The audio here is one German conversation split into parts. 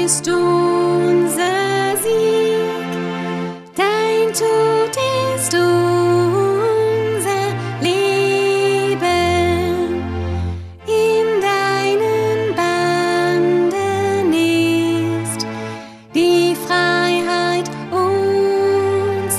ist unser Sieg, dein Tod ist unser Leben. In deinen Banden ist die Freiheit uns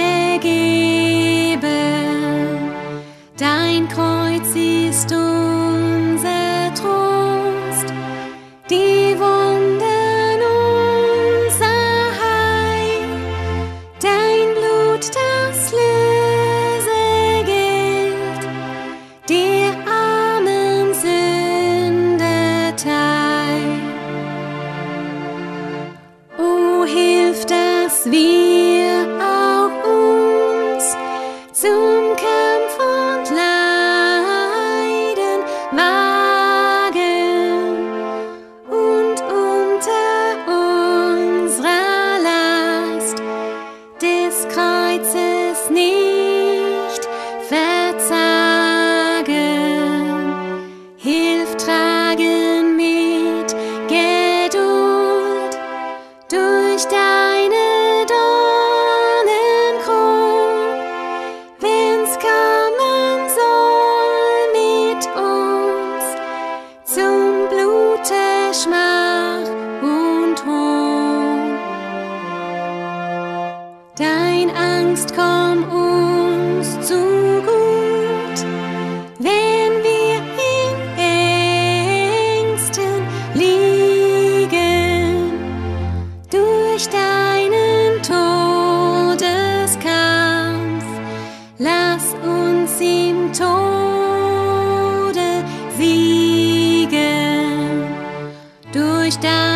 gegeben. Dein Kreuz ist unser Trost, die Wunden unser Heil. Dein Blut, das Lösegeld, der armen Sünde teil. O hilf, dass wir auch uns zum Kampf und Leiden wagen und unter unserer Last des Kreuzes nicht verzagen. Hilf tragen mit Geduld durch deine Dornenkron, wenn's kommen soll mit uns zum Blute, Schmach und Hohn. Dein Angst komm uns zu gut, wenn wir in Ängsten liegen. Durch deinen Todeskampf lass uns im Tode siegen. Durch